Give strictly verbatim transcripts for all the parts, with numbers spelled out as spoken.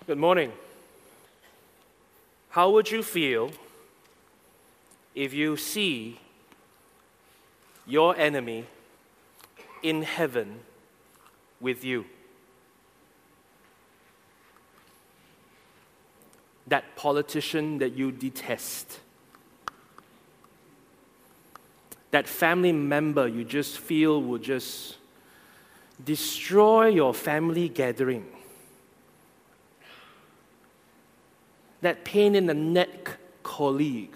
Good morning. How would you feel if you see your enemy in heaven with you? That politician that you detest, that family member you just feel will just destroy your family gathering, that pain in the neck colleague,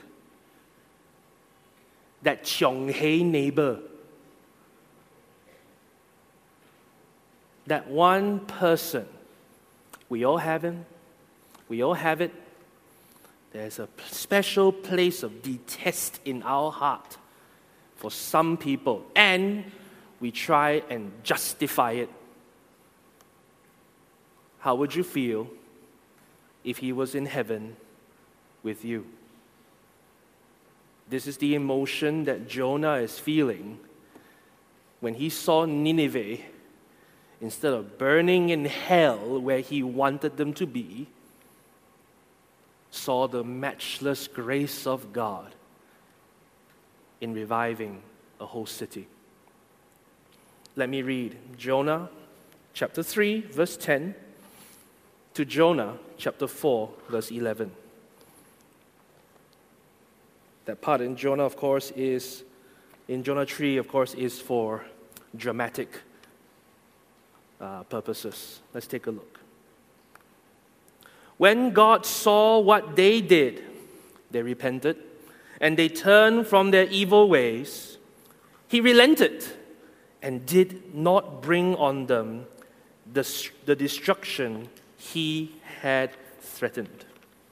that Cheonghei neighbor, that one person, we all have him, we all have it. There's a special place of detest in our heart for some people, and we try and justify it. How would you feel if he was in heaven with you? This is the emotion that Jonah is feeling when he saw Nineveh, instead of burning in hell where he wanted them to be, saw the matchless grace of God in reviving a whole city. Let me read Jonah chapter three, verse ten, to Jonah chapter four, verse eleven. That part in Jonah, of course, is, in Jonah three, of course, is for dramatic uh, purposes. Let's take a look. When God saw what they did, they repented, and they turned from their evil ways. He relented and did not bring on them the, the destruction he had threatened.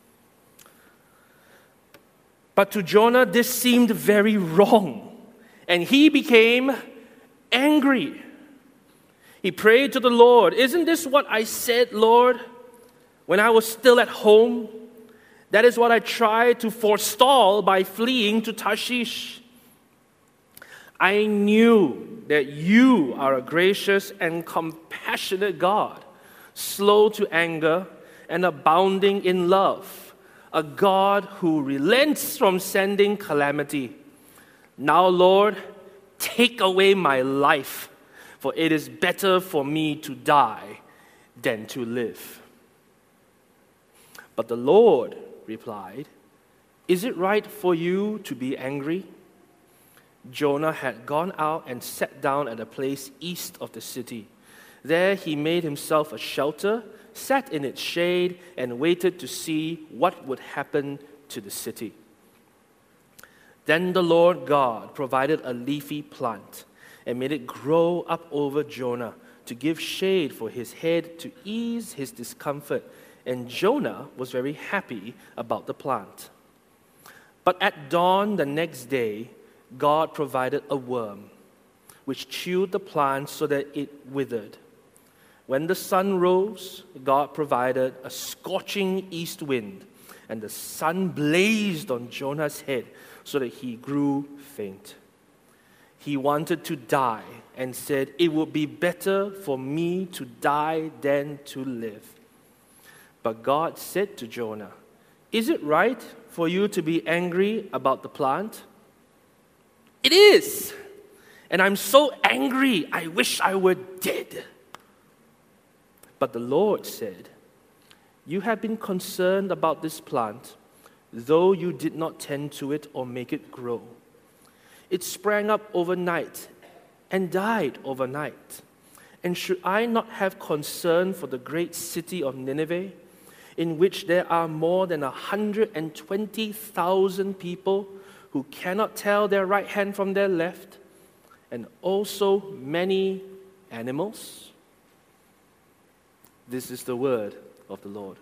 But to Jonah, this seemed very wrong, and he became angry. He prayed to the Lord, "Isn't this what I said, Lord, when I was still at home? That is what I tried to forestall by fleeing to Tarshish. I knew that you are a gracious and compassionate God, slow to anger and abounding in love, a God who relents from sending calamity. Now, Lord, take away my life, for it is better for me to die than to live." But the Lord replied, "Is it right for you to be angry?" Jonah had gone out and sat down at a place east of the city. There he made himself a shelter, sat in its shade, and waited to see what would happen to the city. Then the Lord God provided a leafy plant and made it grow up over Jonah to give shade for his head to ease his discomfort. And Jonah was very happy about the plant. But at dawn the next day, God provided a worm, which chewed the plant so that it withered. When the sun rose, God provided a scorching east wind, and the sun blazed on Jonah's head so that he grew faint. He wanted to die and said, "It would be better for me to die than to live." But God said to Jonah, "Is it right for you to be angry about the plant?" "It is, and I'm so angry, I wish I were dead." But the Lord said, "You have been concerned about this plant, though you did not tend to it or make it grow. It sprang up overnight and died overnight. And should I not have concern for the great city of Nineveh, in which there are more than one hundred twenty thousand people who cannot tell their right hand from their left, and also many animals?" This is the word of the Lord.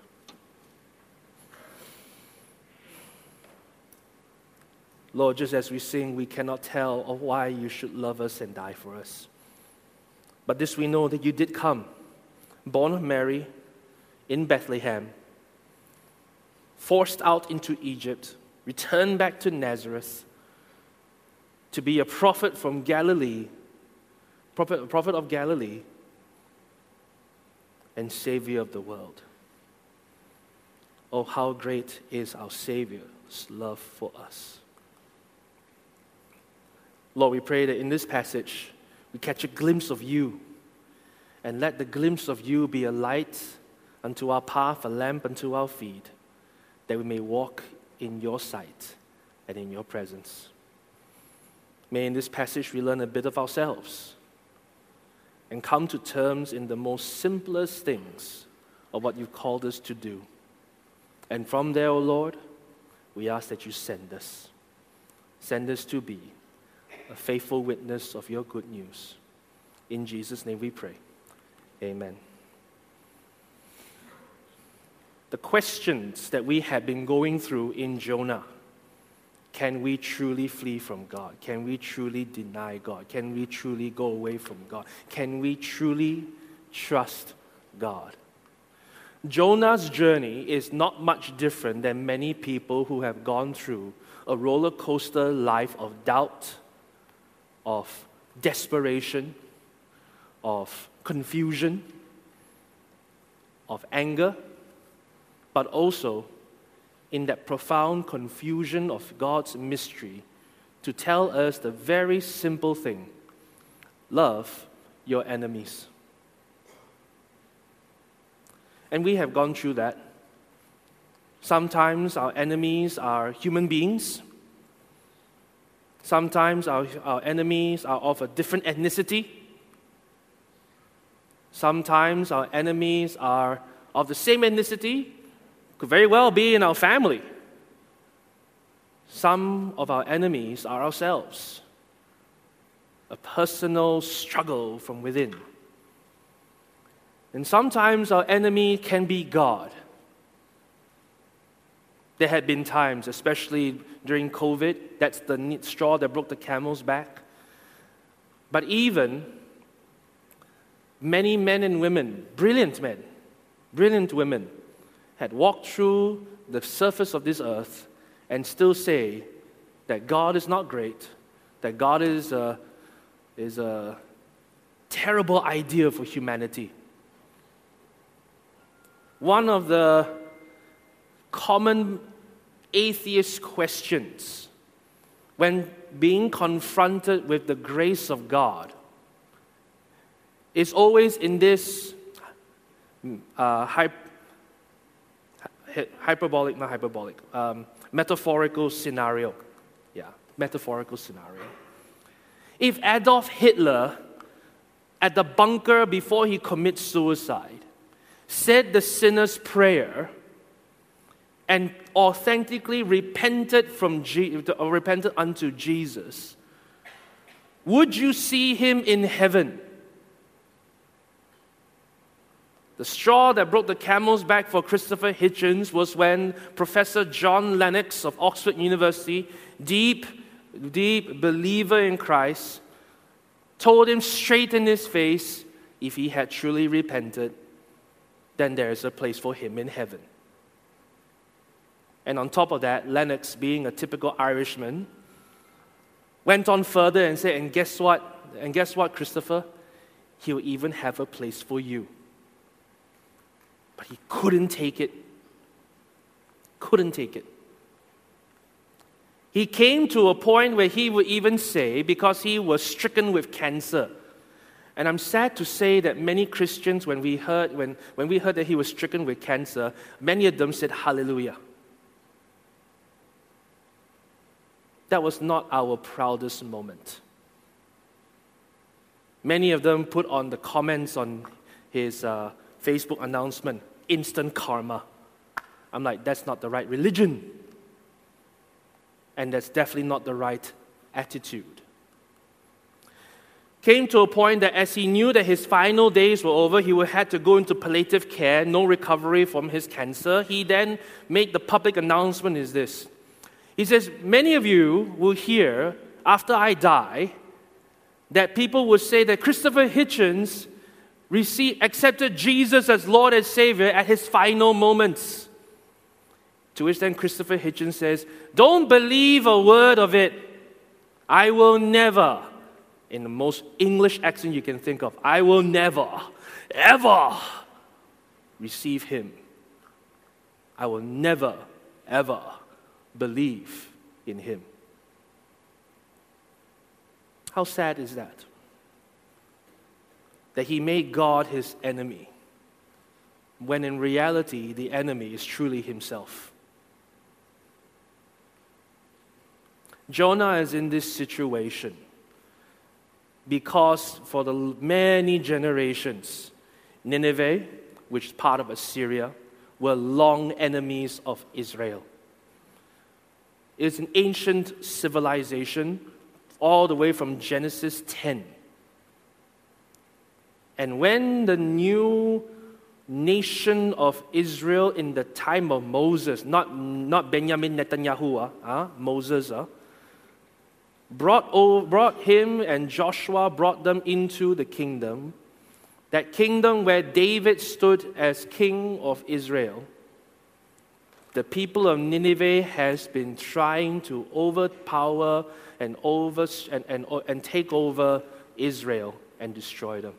Lord, just as we sing, we cannot tell of why you should love us and die for us. But this we know, that you did come, born of Mary in Bethlehem, forced out into Egypt, returned back to Nazareth to be a prophet from Galilee, prophet, prophet of Galilee, and Savior of the world. Oh, how great is our Savior's love for us. Lord, we pray that in this passage, we catch a glimpse of you, and let the glimpse of you be a light unto our path, a lamp unto our feet, that we may walk in your sight and in your presence. May in this passage we learn a bit of ourselves and come to terms in the most simplest things of what you've called us to do. And from there, O Lord, we ask that you send us. Send us to be a faithful witness of your good news. In Jesus' name we pray. Amen. The questions that we have been going through in Jonah. Can we truly flee from God? Can we truly deny God? Can we truly go away from God? Can we truly trust God? Jonah's journey is not much different than many people who have gone through a roller coaster life of doubt, of desperation, of confusion, of anger, but also in that profound confusion of God's mystery to tell us the very simple thing: love your enemies. And we have gone through that. Sometimes our enemies are human beings. Sometimes our, our enemies are of a different ethnicity. Sometimes our enemies are of the same ethnicity, could very well be in our family. Some of our enemies are ourselves, a personal struggle from within. And sometimes our enemy can be God. There had been times, especially during COVID, that's the straw that broke the camel's back. But even many men and women, brilliant men, brilliant women, had walked through the surface of this earth and still say that God is not great, that God is a, is a terrible idea for humanity. One of the common atheist questions when being confronted with the grace of God is always in this uh, hy- hyperbolic, not hyperbolic, um, metaphorical scenario. Yeah, metaphorical scenario. If Adolf Hitler, at the bunker before he commits suicide, said the sinner's prayer and authentically repented from Je- or repented unto Jesus, would you see him in heaven? The straw that broke the camel's back for Christopher Hitchens was when Professor John Lennox of Oxford University, deep, deep believer in Christ, told him straight in his face, if he had truly repented, then there is a place for him in heaven. And on top of that, Lennox, being a typical Irishman, went on further and said, and guess what? And guess what, Christopher? He'll even have a place for you. But he couldn't take it. Couldn't take it. He came to a point where he would even say, because he was stricken with cancer. And I'm sad to say that many Christians, when we heard when, when we heard that he was stricken with cancer, many of them said, hallelujah. That was not our proudest moment. Many of them put on the comments on his uh, Facebook announcement, instant karma. I'm like, that's not the right religion. And that's definitely not the right attitude. Came to a point that as he knew that his final days were over, he would have to go into palliative care, no recovery from his cancer. He then made the public announcement is this. He says, many of you will hear after I die that people will say that Christopher Hitchens received, accepted Jesus as Lord and Savior at his final moments. To which then Christopher Hitchens says, don't believe a word of it. I will never, in the most English accent you can think of, I will never, ever receive him I will never, ever believe in him. How sad is that? That he made God his enemy, when in reality the enemy is truly himself. Jonah is in this situation because for the many generations, Nineveh, which is part of Assyria, were long enemies of Israel. It's an ancient civilization all the way from Genesis ten. And when the new nation of Israel in the time of Moses, not, not Benjamin Netanyahu, uh, Moses, uh, brought, over, brought him and Joshua, brought them into the kingdom, that kingdom where David stood as king of Israel, the people of Nineveh has been trying to overpower and, over, and, and, and take over Israel and destroy them.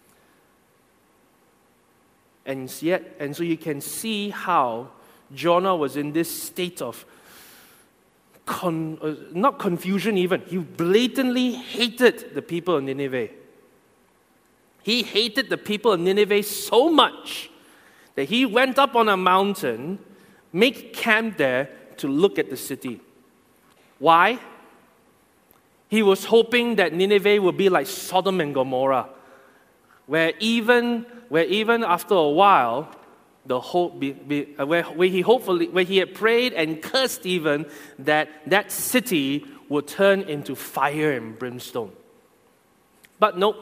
And yet, and so you can see how Jonah was in this state of con, uh, not confusion even. He blatantly hated the people of Nineveh. He hated the people of Nineveh so much that he went up on a mountain, made camp there to look at the city. Why? He was hoping that Nineveh would be like Sodom and Gomorrah, where even where even after a while, the hope be, be, uh, where, where he hopefully where he had prayed and cursed even that that city would turn into fire and brimstone. But nope.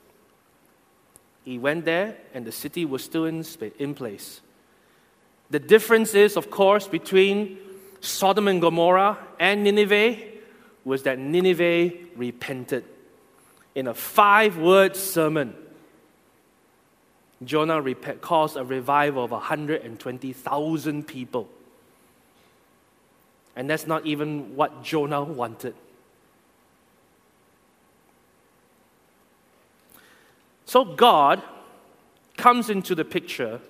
He went there and the city was still in, in place. The difference is, of course, between Sodom and Gomorrah and Nineveh was that Nineveh repented. In a five-word sermon, Jonah rep- caused a revival of one hundred twenty thousand people. And that's not even what Jonah wanted. So God comes into the picture,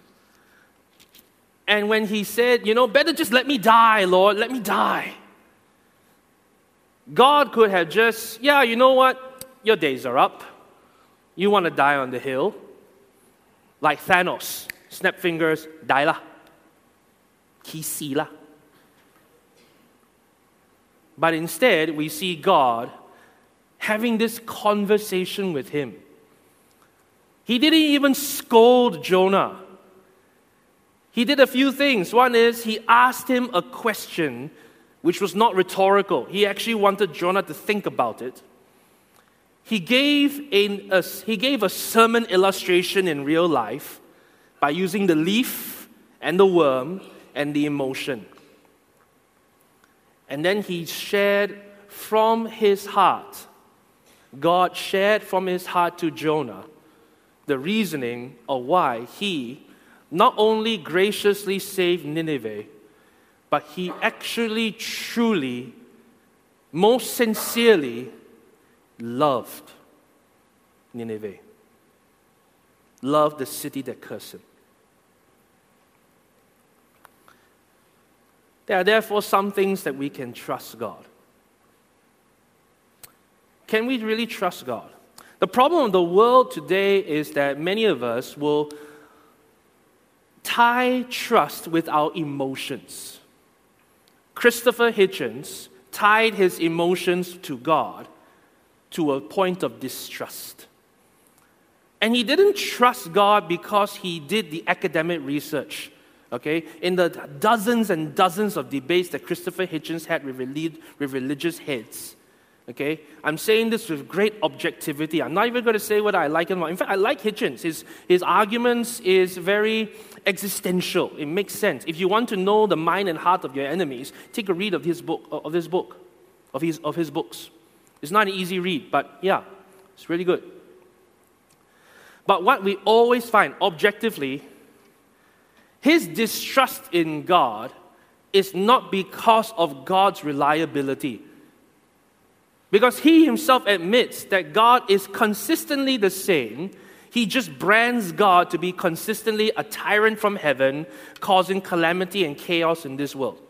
and when he said, you know, better just let me die, Lord, let me die. God could have just, yeah, you know what? Your days are up. You want to die on the hill? Like Thanos, snap fingers, die lah. Kisi lah. But instead, we see God having this conversation with him. He didn't even scold Jonah. He did a few things. One is he asked him a question which was not rhetorical. He actually wanted Jonah to think about it. He gave a, a, he gave a sermon illustration in real life by using the leaf and the worm and the emotion. And then he shared from his heart, God shared from his heart to Jonah the reasoning of why he not only graciously saved Nineveh, but he actually, truly, most sincerely loved Nineveh. Loved the city that cursed him. There are therefore some things that we can trust God. Can we really trust God? The problem of the world today is that many of us will tie trust with our emotions. Christopher Hitchens tied his emotions to God to a point of distrust. And he didn't trust God because he did the academic research. Okay? In the dozens and dozens of debates that Christopher Hitchens had with, relig- with religious heads. Okay? I'm saying this with great objectivity. I'm not even going to say whether I like him or not. In fact, I like Hitchens. His, his arguments is very existential. It makes sense. If you want to know the mind and heart of your enemies, take a read of his book, of this book, of his, of his books. It's not an easy read, but yeah, it's really good. But what we always find, objectively, his distrust in God is not because of God's reliability. Because he himself admits that God is consistently the same, He just brands God to be consistently a tyrant from heaven, causing calamity and chaos in this world.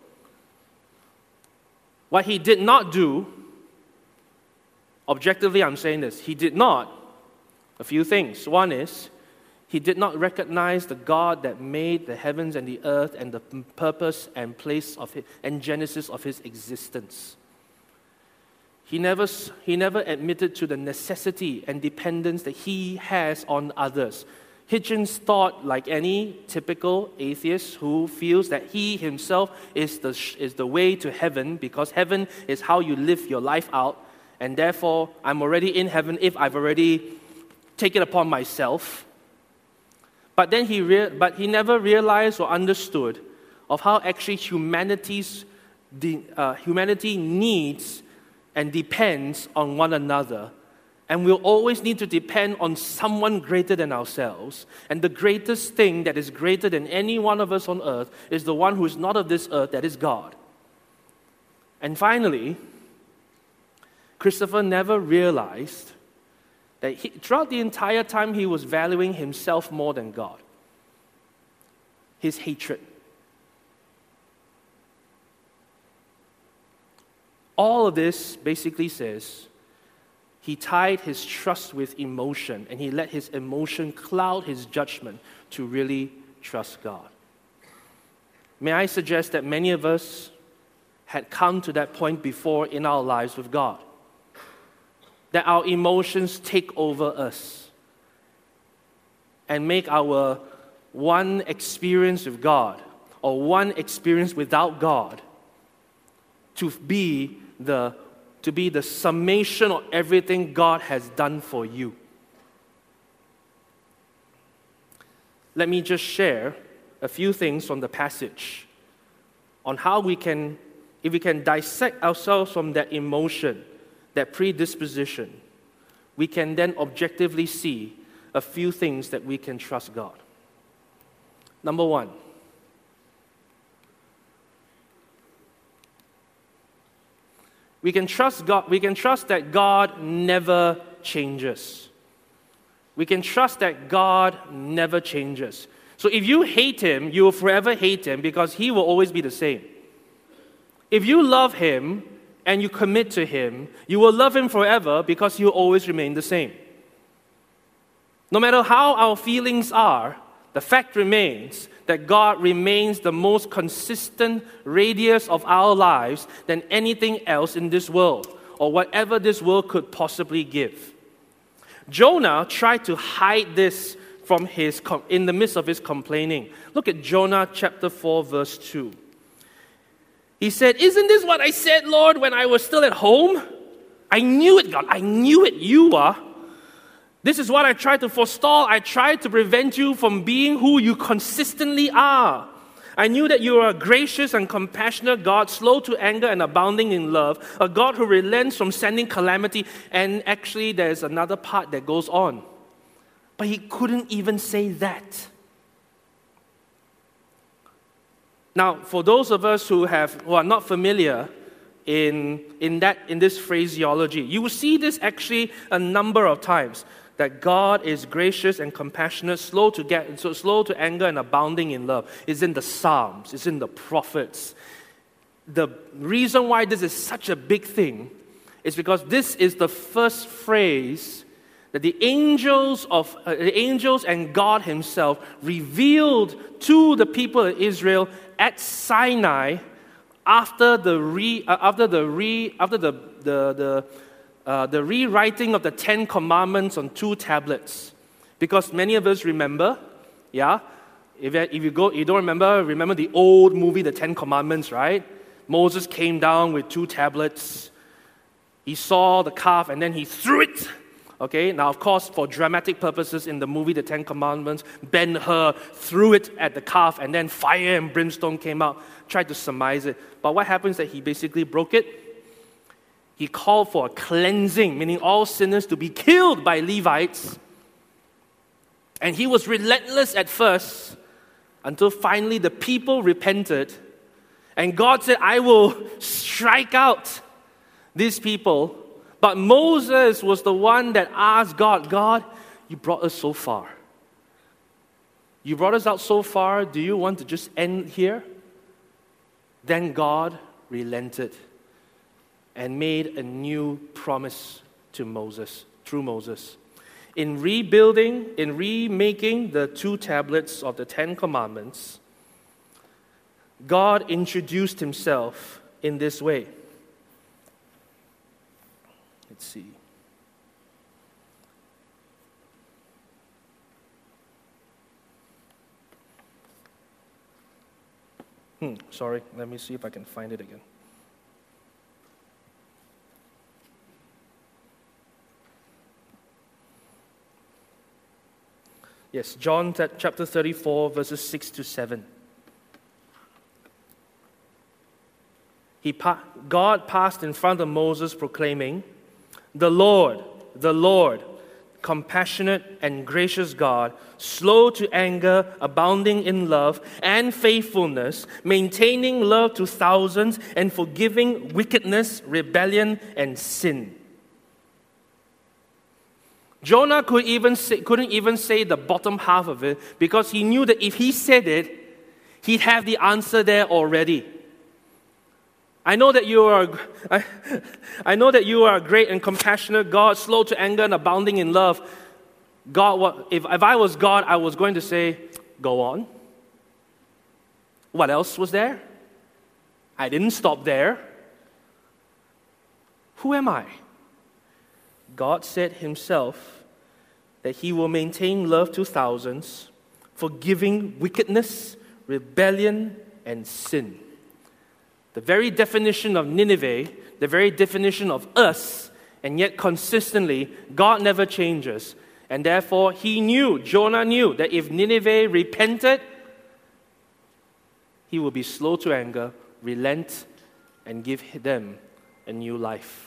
What he did not do, objectively I'm saying this, he did not, a few things. One is, he did not recognize the God that made the heavens and the earth and the purpose and place of his, and genesis of his existence. He never, he never admitted to the necessity and dependence that he has on others. Hitchens thought, like any typical atheist who feels that he himself is the, is the way to heaven because heaven is how you live your life out, and therefore I'm already in heaven if I've already taken it upon myself. But then he, rea- but he never realized or understood of how actually humanity's, de- uh, humanity needs and depends on one another. And we'll always need to depend on someone greater than ourselves. And the greatest thing that is greater than any one of us on earth is the one who is not of this earth, that is God. And finally, Christopher never realized that he, throughout the entire time he was valuing himself more than God. His hatred. All of this basically says he tied his trust with emotion and he let his emotion cloud his judgment to really trust God. May I suggest that many of us had come to that point before in our lives with God. That our emotions take over us and make our one experience with God or one experience without God to be the to be the summation of everything God has done for you. Let me just share a few things from the passage on how we can, if we can dissect ourselves from that emotion, that predisposition, we can then objectively see a few things that we can trust God. Number one, we can trust God, we can trust that God never changes. We can trust that God never changes. So if you hate him, you will forever hate him because he will always be the same. If you love him and you commit to him, you will love him forever because he will always remain the same. No matter how our feelings are, the fact remains that God remains the most consistent radius of our lives than anything else in this world or whatever this world could possibly give. Jonah tried to hide this from his in the midst of his complaining. Look at Jonah chapter four verse two. He said, "Isn't this what I said, Lord, when I was still at home? I knew it, God. I knew it. You are. This is what I tried to forestall. I tried to prevent you from being who you consistently are. I knew that you are a gracious and compassionate God, slow to anger and abounding in love, a God who relents from sending calamity." And actually, there's another part that goes on. But he couldn't even say that. Now, for those of us who have who are not familiar in, in, that, in this phraseology, you will see this actually a number of times. That God is gracious and compassionate, slow to get, so slow to anger and abounding in love. It's in the Psalms, it's in the prophets. The reason why this is such a big thing is because this is the first phrase that the angels of uh, the angels and God Himself revealed to the people of Israel at Sinai after the re, uh, after the re, after the the the. Uh, the rewriting of the Ten Commandments on two tablets. Because many of us remember, yeah, if, if you go, you don't remember, remember the old movie, The Ten Commandments, right? Moses came down with two tablets. He saw the calf and then he threw it. Okay, now of course, for dramatic purposes in the movie, The Ten Commandments, Ben-Hur threw it at the calf and then fire and brimstone came out, tried to surmise it. But what happens is that he basically broke it. He called for a cleansing, meaning all sinners to be killed by Levites. And he was relentless at first until finally the people repented. And God said, "I will strike out these people." But Moses was the one that asked God, "God, you brought us so far. You brought us out so far, do you want to just end here? Then God relented and made a new promise to Moses, through Moses. In rebuilding, in remaking the two tablets of the Ten Commandments, God introduced himself in this way. Let's see. Hmm, sorry, let me see if I can find it again. Yes, John chapter thirty-four, verses six to seven. He, God passed in front of Moses proclaiming, "The Lord, the Lord, compassionate and gracious God, slow to anger, abounding in love and faithfulness, maintaining love to thousands, and forgiving wickedness, rebellion, and sin." Jonah could even say, couldn't even say the bottom half of it because he knew that if he said it, he'd have the answer there already. I know that you are, I, I know that you are a great and compassionate God, slow to anger and abounding in love. God, what, if, if I was God, I was going to say, go on. What else was there? I didn't stop there. Who am I? God said himself that he will maintain love to thousands, forgiving wickedness, rebellion, and sin. The very definition of Nineveh, the very definition of us, and yet consistently, God never changes. And therefore, he knew, Jonah knew, that if Nineveh repented, he will be slow to anger, relent, and give them a new life.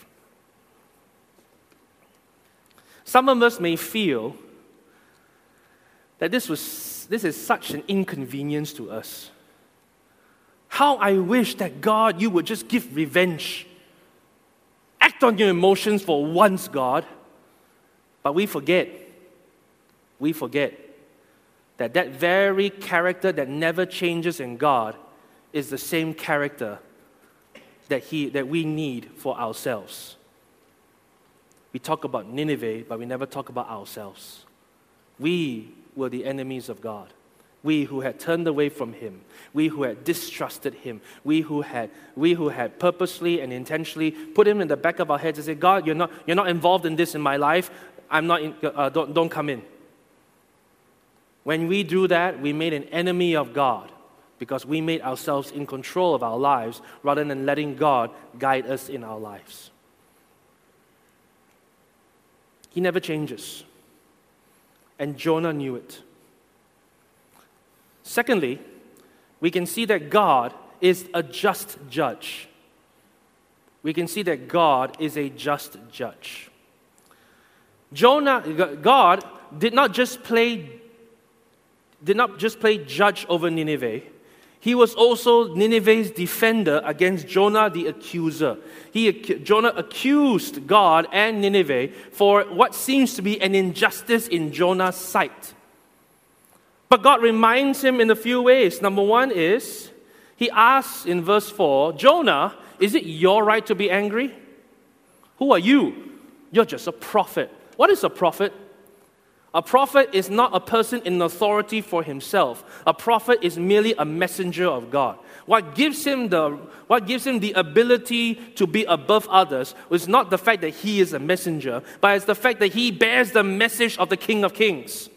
Some of us may feel that this was this is such an inconvenience to us. How I wish that God, you would just give revenge. Act on your emotions for once, God. But we forget, we forget that that very character that never changes in God is the same character that he that we need for ourselves. We talk about Nineveh, but we never talk about ourselves. We were the enemies of God. We who had turned away from him. We who had distrusted him. We who had, we who had purposely and intentionally put him in the back of our heads and said, God, you're not, you're not involved in this in my life. I'm not in, uh, don't, don't come in. When we do that, we made an enemy of God because we made ourselves in control of our lives rather than letting God guide us in our lives. He never changes. And Jonah knew it. Secondly, we can see that God is a just judge. We can see that God is a just judge. Jonah, God did not just play, did not just play judge over Nineveh. He was also Nineveh's defender against Jonah the accuser. He, Jonah accused God and Nineveh for what seems to be an injustice in Jonah's sight. But God reminds him in a few ways. Number one is, he asks in verse four, Jonah, is it your right to be angry? Who are you? You're just a prophet. What is a prophet? A prophet is not a person in authority for himself. A prophet is merely a messenger of God. What gives him the, what gives him the ability to be above others is not the fact that he is a messenger, but it's the fact that he bears the message of the King of Kings.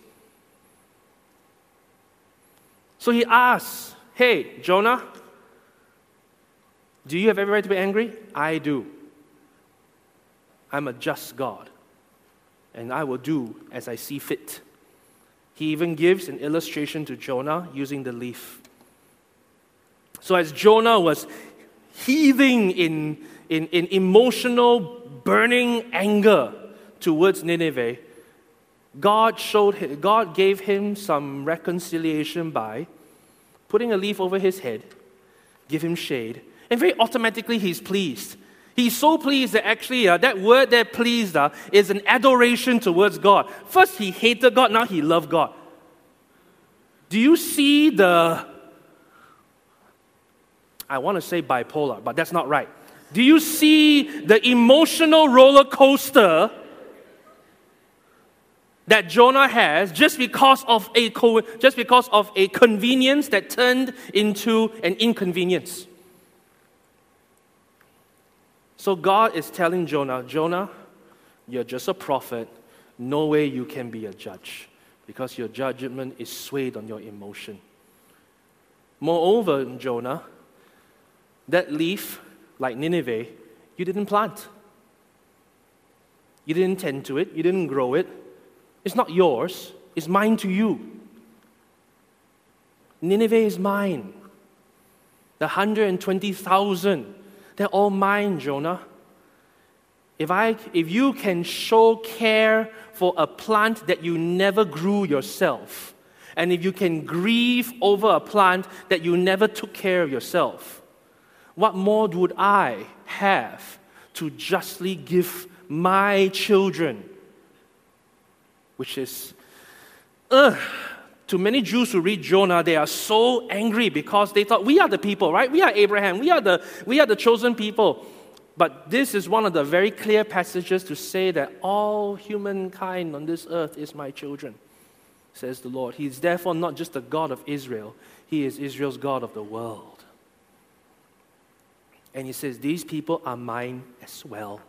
So he asks, hey, Jonah, do you have every right to be angry? I do. I'm a just God. And I will do as I see fit. He even gives an illustration to Jonah using the leaf. So as Jonah was heaving in, in, in emotional, burning anger towards Nineveh, God showed him, God gave him some reconciliation by putting a leaf over his head, give him shade, and very automatically he's pleased. He's so pleased that actually uh, that word there, pleased, uh, is an adoration towards God. First he hated God, now he loved God. Do you see the, I want to say bipolar, but that's not right. Do you see the emotional roller coaster that Jonah has just because of a co- just because of a convenience that turned into an inconvenience? So God is telling Jonah, Jonah, you're just a prophet. No way you can be a judge because your judgment is swayed on your emotion. Moreover, Jonah, that leaf, like Nineveh, you didn't plant. You didn't tend to it. You didn't grow it. It's not yours. It's mine to you. Nineveh is mine. The one hundred twenty thousand, they're all mine, Jonah. If I, if you can show care for a plant that you never grew yourself, and if you can grieve over a plant that you never took care of yourself, what more would I have to justly give my children? Which is, ugh, to many Jews who read Jonah, they are so angry because they thought, we are the people, right? We are Abraham. We are the, we are the chosen people. But this is one of the very clear passages to say that all humankind on this earth is my children, says the Lord. He is therefore not just the God of Israel. He is Israel's God of the world. And he says, these people are mine as well.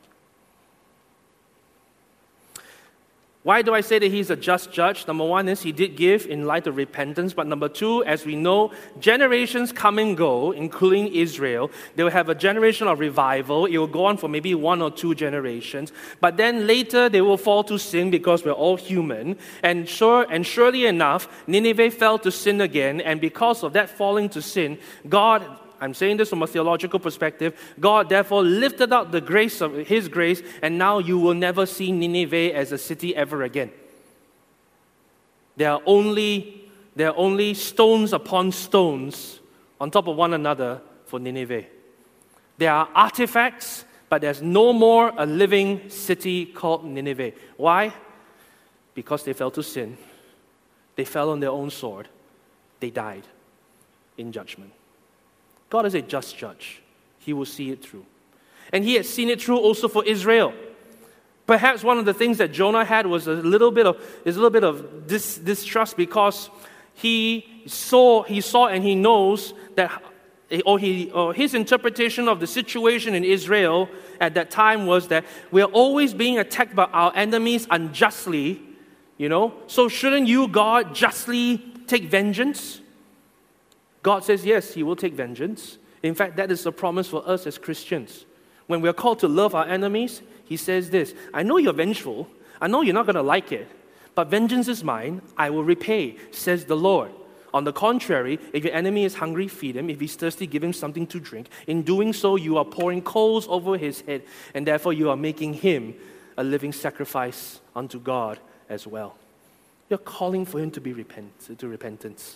Why do I say that he's a just judge? Number one is he did give in light of repentance. But number two, as we know, generations come and go, including Israel. They will have a generation of revival. It will go on for maybe one or two generations. But then later they will fall to sin because we're all human. And sure, and surely enough, Nineveh fell to sin again. And because of that falling to sin, God, I'm saying this from a theological perspective, God therefore lifted out the grace of His grace, and now you will never see Nineveh as a city ever again. There are only, there are only stones upon stones on top of one another for Nineveh. There are artifacts, but there's no more a living city called Nineveh. Why? Because they fell to sin. They fell on their own sword. They died in judgment. God is a just judge. He will see it through. And He had seen it through also for Israel. Perhaps one of the things that Jonah had was a little bit of is a little bit of dis, distrust because he saw he saw and he knows that or he or his interpretation of the situation in Israel at that time was that we're always being attacked by our enemies unjustly, you know. So shouldn't you, God, justly take vengeance? God says, yes, He will take vengeance. In fact, that is the promise for us as Christians. When we're called to love our enemies, He says this, I know you're vengeful. I know you're not going to like it. But vengeance is mine. I will repay, says the Lord. On the contrary, if your enemy is hungry, feed him. If he's thirsty, give him something to drink. In doing so, you are pouring coals over his head, and therefore you are making him a living sacrifice unto God as well. You're calling for him to be repent, to repentance.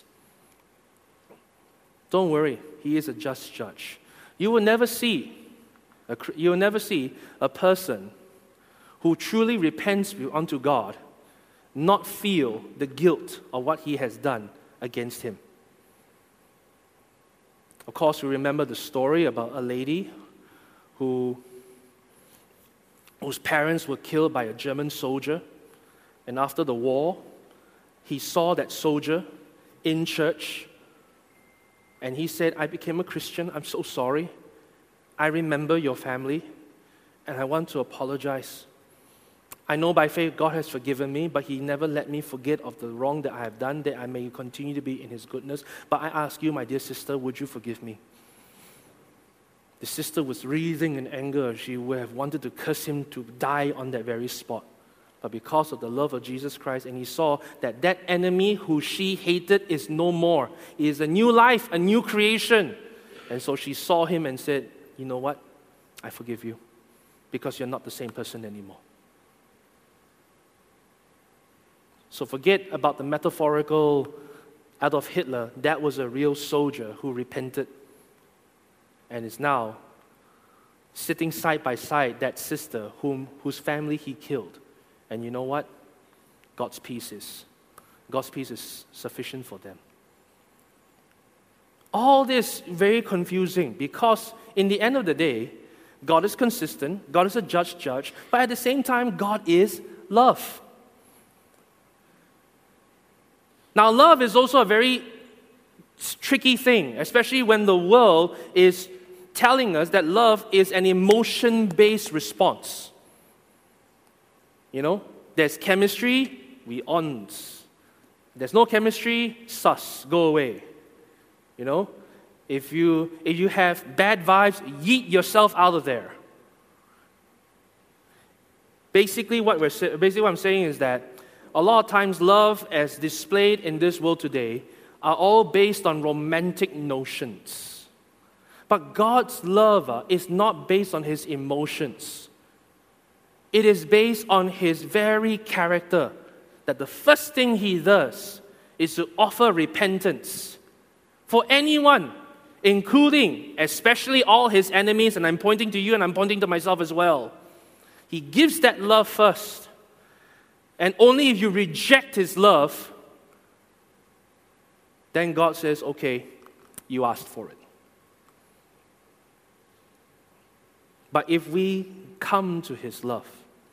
Don't worry, He is a just judge. You will never see, a, you will never see a person who truly repents unto God not feel the guilt of what he has done against him. Of course, we remember the story about a lady who, whose parents were killed by a German soldier, and after the war, he saw that soldier in church. And he said, I became a Christian. I'm so sorry. I remember your family, and I want to apologize. I know by faith God has forgiven me, but He never let me forget of the wrong that I have done, that I may continue to be in His goodness. But I ask you, my dear sister, would you forgive me? The sister was wreathing in anger. She would have wanted to curse him to die on that very spot. But because of the love of Jesus Christ, and he saw that that enemy who she hated is no more. He is a new life, a new creation. And so she saw him and said, you know what? I forgive you because you're not the same person anymore. So forget about the metaphorical Adolf Hitler. That was a real soldier who repented and is now sitting side by side that sister whom, whose family he killed. And you know what? God's peace is. God's peace is sufficient for them. All this very confusing because in the end of the day, God is consistent, God is a just judge, but at the same time, God is love. Now, love is also a very tricky thing, especially when the world is telling us that love is an emotion-based response. You know, there's chemistry, we ons. There's no chemistry, sus, go away. You know, if you if you have bad vibes, yeet yourself out of there. Basically, what we're basically what I'm saying is that a lot of times love, as displayed in this world today, are all based on romantic notions. But God's love uh, is not based on His emotions. It is based on His very character. That the first thing He does is to offer repentance for anyone, including, especially all His enemies, and I'm pointing to you and I'm pointing to myself as well. He gives that love first. And only if you reject His love, then God says, okay, you asked for it. But if we come to His love,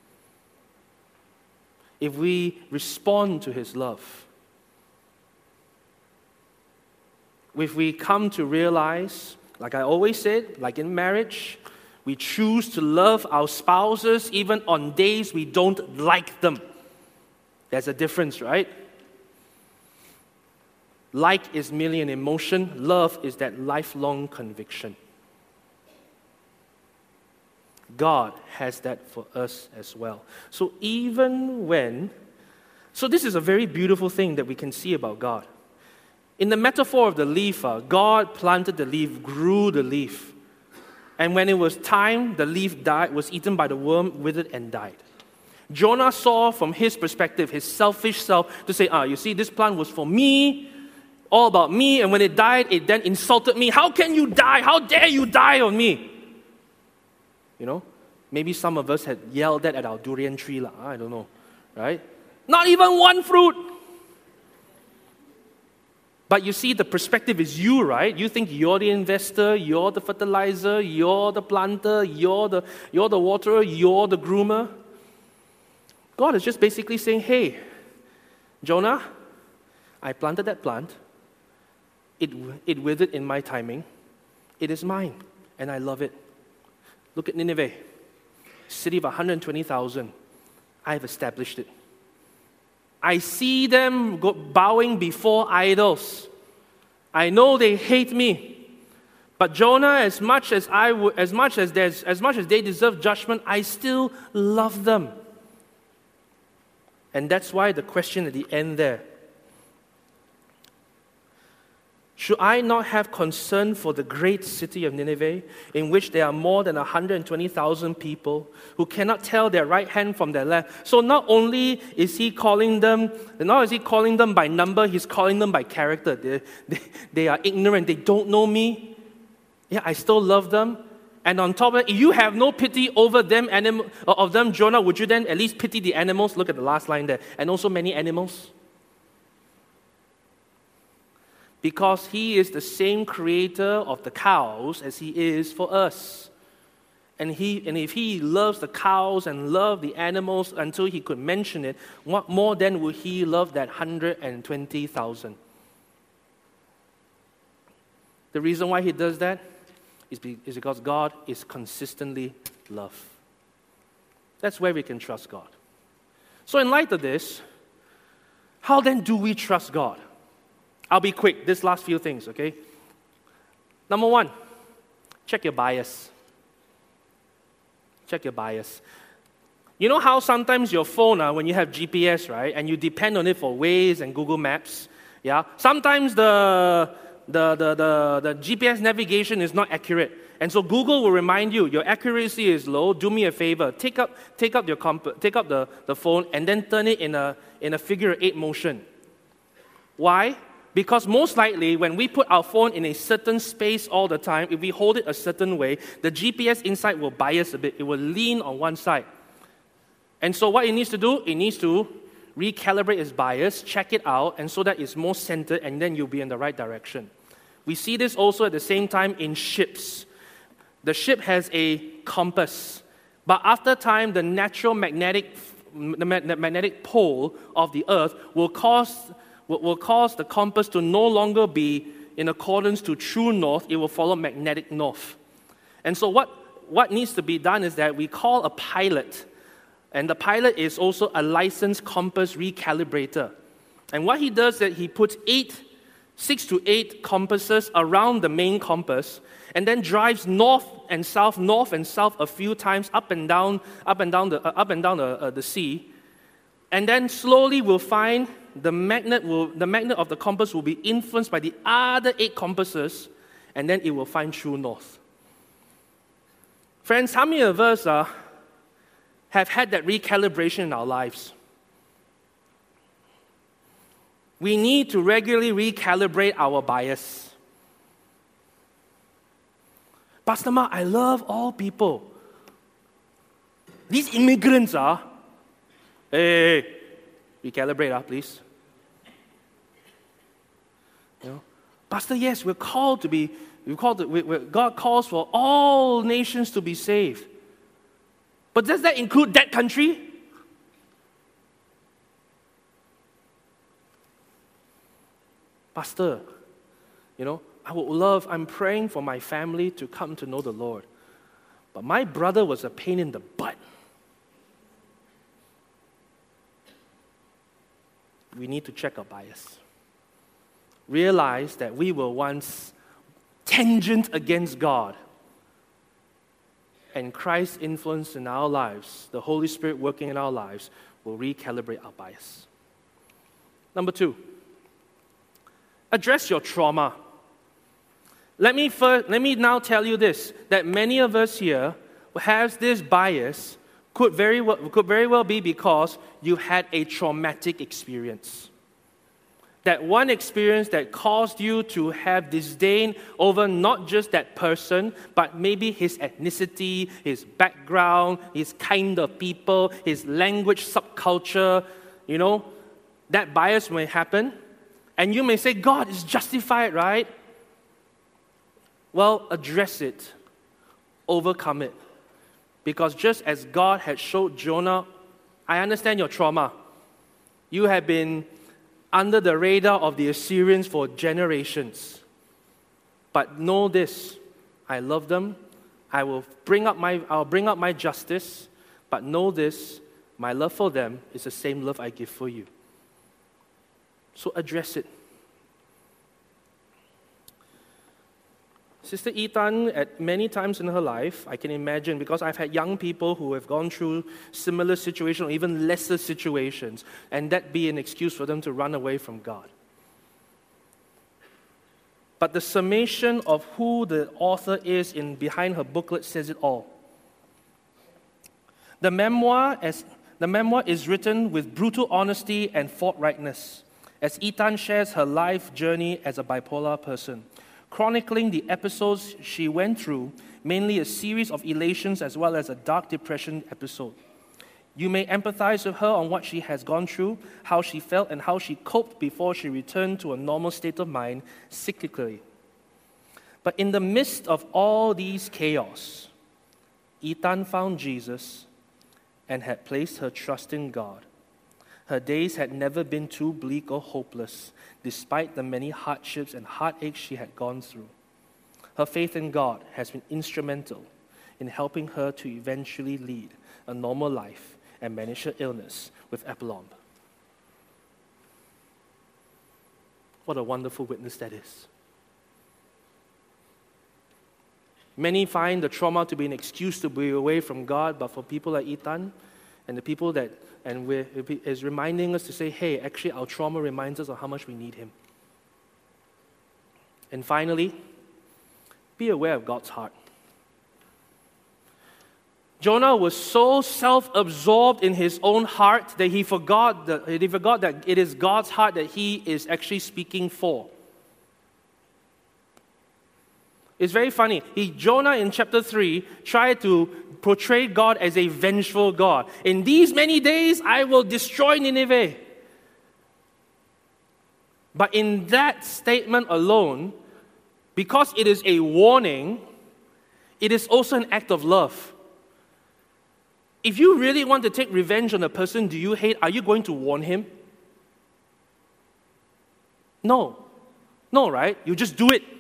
if we respond to His love, if we come to realize, like I always said, like in marriage, we choose to love our spouses even on days we don't like them. There's a difference, right? Like is merely an emotion. Love is that lifelong conviction. God has that for us as well. So even when, so this is a very beautiful thing that we can see about God. In the metaphor of the leaf, uh, God planted the leaf, grew the leaf. And when it was time, the leaf died, was eaten by the worm, withered and died. Jonah saw from his perspective, his selfish self, to say, ah, you see, this plant was for me, all about me, and when it died, it then insulted me. How can you die? How dare you die on me? You know, maybe some of us had yelled that at our durian tree, lah. I don't know, right? Not even one fruit. But you see, the perspective is you, right? You think you're the investor, you're the fertilizer, you're the planter, you're the, you're the waterer, you're the groomer. God is just basically saying, hey, Jonah, I planted that plant. It, it withered in my timing. It is mine, and I love it. Look at Nineveh, city of one hundred twenty thousand. I have established it. I see them go bowing before idols. I know they hate me. But Jonah, as much as I w- as much as there's as much as they deserve judgment, I still love them. And that's why the question at the end there. Should I not have concern for the great city of Nineveh, in which there are more than one hundred twenty thousand people who cannot tell their right hand from their left? So not only is he calling them, not only is he calling them by number, he's calling them by character. They, they, they are ignorant, they don't know me. Yeah, I still love them. And on top of that, if you have no pity over them, anim- of them, Jonah, would you then at least pity the animals? Look at the last line there. And also many animals. Because he is the same creator of the cows as he is for us. And he and if he loves the cows and loved the animals until he could mention it, what more then would he love that one hundred twenty thousand? The reason why he does that is, be, is because God is consistently love. That's where we can trust God. So in light of this, how then do we trust God? I'll be quick, this last few things, okay? Number one, check your bias. Check your bias. You know how sometimes your phone, uh, when you have G P S, right, and you depend on it for Waze and Google Maps, yeah? Sometimes the, the, the, the, the G P S navigation is not accurate. And so Google will remind you, your accuracy is low, do me a favor, take up, take up, your comp- take up the, the phone and then turn it in a, in a figure eight motion. Why? Because most likely, when we put our phone in a certain space all the time, if we hold it a certain way, the G P S inside will bias a bit. It will lean on one side. And so what it needs to do, it needs to recalibrate its bias, check it out, and so that it's more centered, and then you'll be in the right direction. We see this also at the same time in ships. The ship has a compass, but after time, the natural magnetic, the magnetic pole of the earth will cause, will cause the compass to no longer be in accordance to true north. It will follow magnetic north. And so what, what needs to be done is that we call a pilot, and the pilot is also a licensed compass recalibrator. And what he does is that he puts eight, six to eight compasses around the main compass, and then drives north and south, north and south a few times, up and down, up and down the uh, up and down the, uh, the sea, and then slowly we'll find the magnet will the magnet of the compass will be influenced by the other eight compasses, and then it will find true north. Friends, how many of us uh, have had that recalibration in our lives? We need to regularly recalibrate our bias. Pastor Mark, I love all people. These immigrants are, hey, hey, hey, recalibrate, uh, please. You know, Pastor, yes, we're called to be, we're called to, we, we're, God calls for all nations to be saved. But does that include that country? Pastor, you know, I would love, I'm praying for my family to come to know the Lord. But my brother was a pain in the butt. We need to check our bias. Realize that we were once tangent against God. And Christ's influence in our lives, the Holy Spirit working in our lives, will recalibrate our bias. Number two, address your trauma. Let me first, let me now tell you this, that many of us here who has this bias could very well, could very well be because you had a traumatic experience. That one experience that caused you to have disdain over not just that person, but maybe his ethnicity, his background, his kind of people, his language, subculture, you know, that bias may happen. And you may say, God is justified, right? Well, address it. Overcome it. Because just as God had showed Jonah, I understand your trauma. You have been under the radar of the Assyrians for generations. But know this, I love them. I will bring up my, I'll bring up my justice. But know this, my love for them is the same love I give for you. So address it. Sister Ethan, at many times in her life, I can imagine, because I've had young people who have gone through similar situations or even lesser situations, and that be an excuse for them to run away from God. But the summation of who the author is in behind her booklet says it all. The memoir, as, the memoir is written with brutal honesty and forthrightness, as Ethan shares her life journey as a bipolar person, chronicling the episodes she went through, mainly a series of elations as well as a dark depression episode. You may empathize with her on what she has gone through, how she felt, and how she coped before she returned to a normal state of mind cyclically. But in the midst of all these chaos, Ethan found Jesus and had placed her trust in God. Her days had never been too bleak or hopeless, despite the many hardships and heartaches she had gone through. Her faith in God has been instrumental in helping her to eventually lead a normal life and manage her illness with aplomb. What a wonderful witness that is. Many find the trauma to be an excuse to be away from God, but for people like Ethan and the people that And we're, is reminding us to say, hey, actually our trauma reminds us of how much we need Him. And finally, be aware of God's heart. Jonah was so self-absorbed in his own heart that he forgot that, he forgot that it is God's heart that he is actually speaking for. It's very funny. He, Jonah in chapter three tried to portray God as a vengeful God. In these many days, I will destroy Nineveh. But in that statement alone, because it is a warning, it is also an act of love. If you really want to take revenge on a person do you hate, are you going to warn him? No. No, right? You just do it.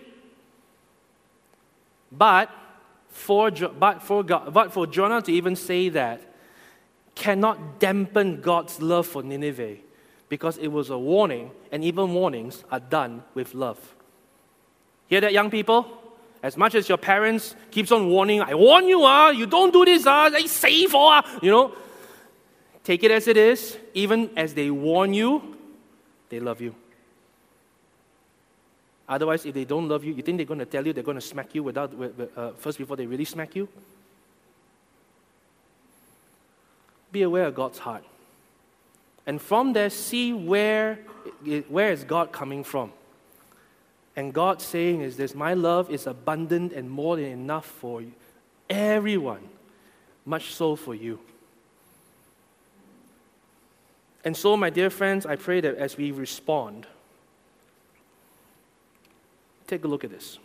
But for, but for, God, but for Jonah to even say that cannot dampen God's love for Nineveh, because it was a warning, and even warnings are done with love. Hear that, young people? As much as your parents keeps on warning, I warn you, ah, you don't do this, ah, they say for, ah, you know. Take it as it is. Even as they warn you, they love you. Otherwise, if they don't love you, you think they're going to tell you they're going to smack you without uh, first before they really smack you? Be aware of God's heart. And from there, see where, where is God coming from. And God saying is this, my love is abundant and more than enough for everyone, much so for you. And so, my dear friends, I pray that as we respond, take a look at this.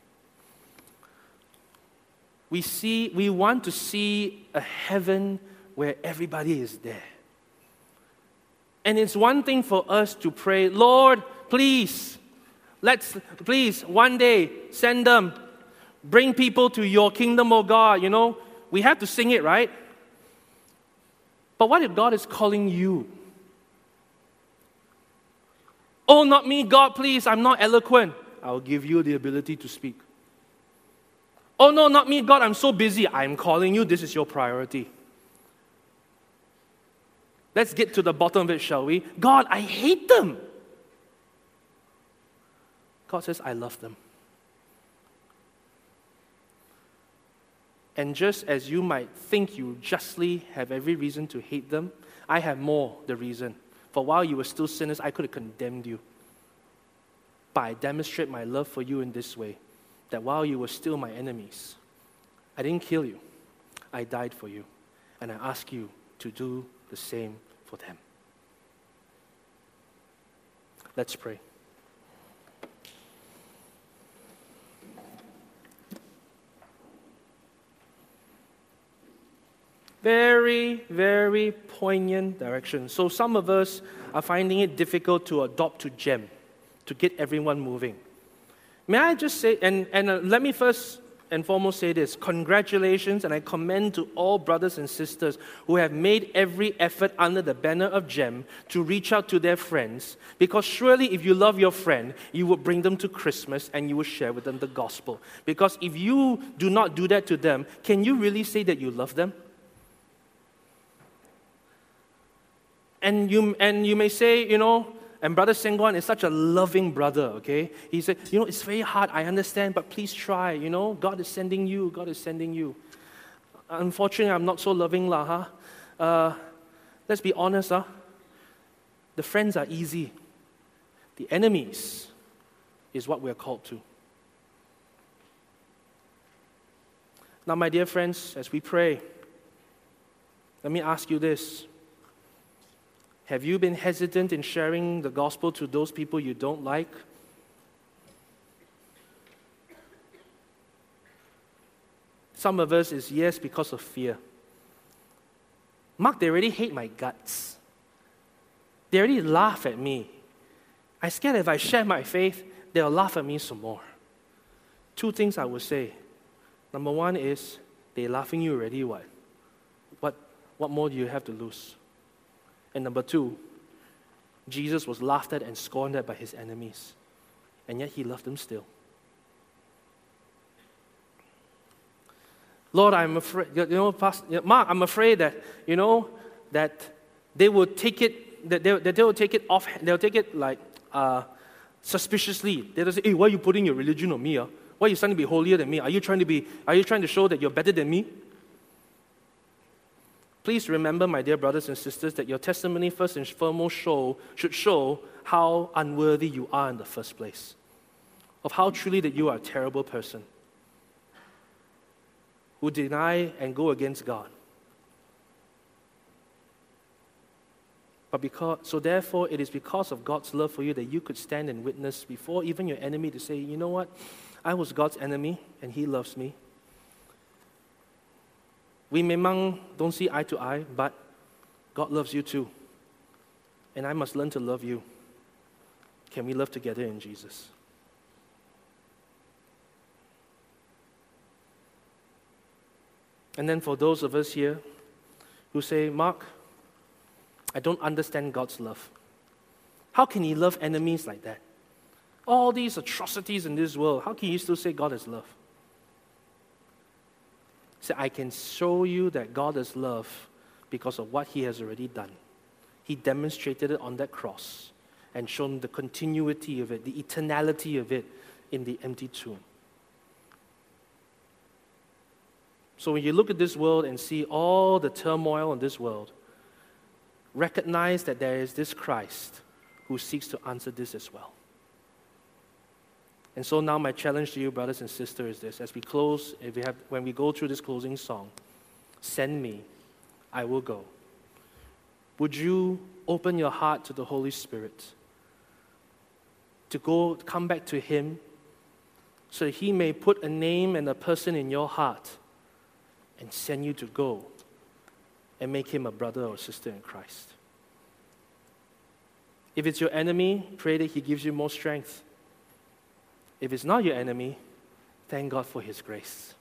We see, we want to see a heaven where everybody is there. And it's one thing for us to pray, Lord, please, let's, please, one day, send them, bring people to your kingdom, oh God, you know. We have to sing it, right? But what if God is calling you? Oh, not me, God, please, I'm not eloquent. I'll give you the ability to speak. Oh, no, not me, God, I'm so busy. I'm calling you, this is your priority. Let's get to the bottom of it, shall we? God, I hate them. God says, I love them. And just as you might think you justly have every reason to hate them, I have more the reason. For while you were still sinners, I could have condemned you. But I demonstrate my love for you in this way, that while you were still my enemies, I didn't kill you. I died for you. And I ask you to do the same for them. Let's pray. Very, very poignant direction. So some of us are finding it difficult to adopt to GEM, to get everyone moving. May I just say, and, and uh, let me first and foremost say this, congratulations, and I commend to all brothers and sisters who have made every effort under the banner of GEM to reach out to their friends, because surely if you love your friend, you would bring them to Christmas and you will share with them the gospel. Because if you do not do that to them, can you really say that you love them? And you, and you may say, you know, and Brother Sengguan is such a loving brother, okay? He said, you know, it's very hard, I understand, but please try, you know? God is sending you, God is sending you. Unfortunately, I'm not so loving, lah, huh? Uh, let's be honest, huh? The friends are easy. The enemies is what we're called to. Now, my dear friends, as we pray, let me ask you this. Have you been hesitant in sharing the gospel to those people you don't like? Some of us is yes because of fear. Mark, they already hate my guts. They already laugh at me. I'm scared if I share my faith, they'll laugh at me some more. Two things I would say. Number one is, they're laughing you already, what? What, what more do you have to lose? And number two, Jesus was laughed at and scorned at by his enemies, and yet he loved them still. Lord, I'm afraid, you know, Pastor, Mark, I'm afraid that, you know, that they will take it, that they, that they will take it off, they'll take it like uh, suspiciously. They'll say, hey, why are you putting your religion on me? Huh? Why are you trying to be holier than me? Are you trying to be, are you trying to show that you're better than me? Please remember, my dear brothers and sisters, that your testimony first and foremost show, should show how unworthy you are in the first place, of how truly that you are a terrible person who deny and go against God. But because, so therefore, it is because of God's love for you that you could stand and witness before even your enemy to say, you know what, I was God's enemy and He loves me. We memang don't see eye to eye, but God loves you too. And I must learn to love you. Can we love together in Jesus? And then for those of us here who say, Mark, I don't understand God's love. How can He love enemies like that? All these atrocities in this world, how can you still say God is love? Say, I can show you that God is love because of what He has already done. He demonstrated it on that cross and shown the continuity of it, the eternality of it in the empty tomb. So when you look at this world and see all the turmoil in this world, recognize that there is this Christ who seeks to answer this as well. And so now my challenge to you, brothers and sisters, is this. As we close, if we have, when we go through this closing song, send me, I will go. Would you open your heart to the Holy Spirit to go, come back to Him so that He may put a name and a person in your heart and send you to go and make him a brother or sister in Christ? If it's your enemy, pray that He gives you more strength. If it's not your enemy, thank God for His grace.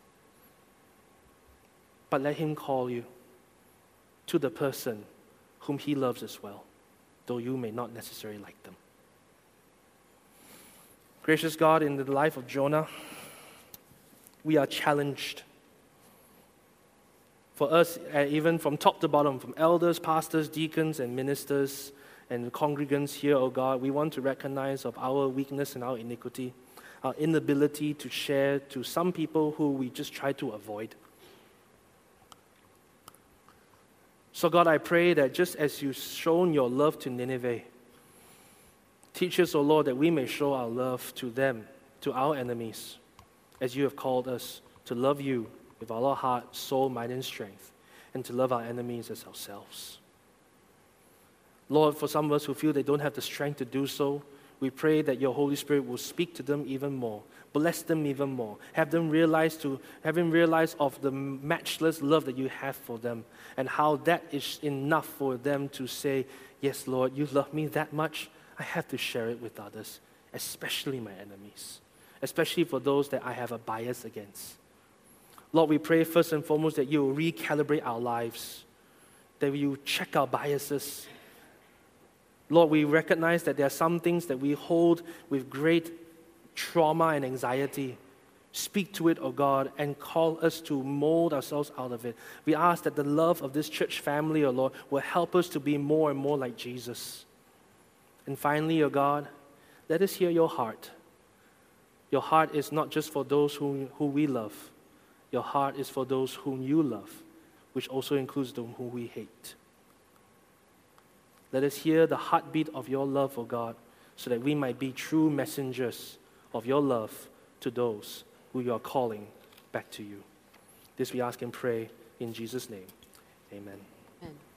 But let Him call you to the person whom He loves as well, though you may not necessarily like them. Gracious God, in the life of Jonah, we are challenged. For us, even from top to bottom, from elders, pastors, deacons, and ministers, and congregants here, oh God, we want to recognize of our weakness and our iniquity, our inability to share to some people who we just try to avoid. So God, I pray that just as you've shown your love to Nineveh, teach us, O Lord, that we may show our love to them, to our enemies, as you have called us to love you with all our heart, soul, mind, and strength, and to love our enemies as ourselves. Lord, for some of us who feel they don't have the strength to do so, we pray that your Holy Spirit will speak to them even more, bless them even more, have them realize to have them realize of the matchless love that you have for them, and how that is enough for them to say, yes, Lord, you love me that much, I have to share it with others, especially my enemies, especially for those that I have a bias against. Lord, we pray first and foremost that you will recalibrate our lives, that you check our biases. Lord, we recognize that there are some things that we hold with great trauma and anxiety. Speak to it, O God, and call us to mold ourselves out of it. We ask that the love of this church family, O Lord, will help us to be more and more like Jesus. And finally, O God, let us hear your heart. Your heart is not just for those who, who we love. Your heart is for those whom you love, which also includes those whom we hate. Let us hear the heartbeat of your love, O God, so that we might be true messengers of your love to those who you are calling back to you. This we ask and pray in Jesus' name. Amen. Amen.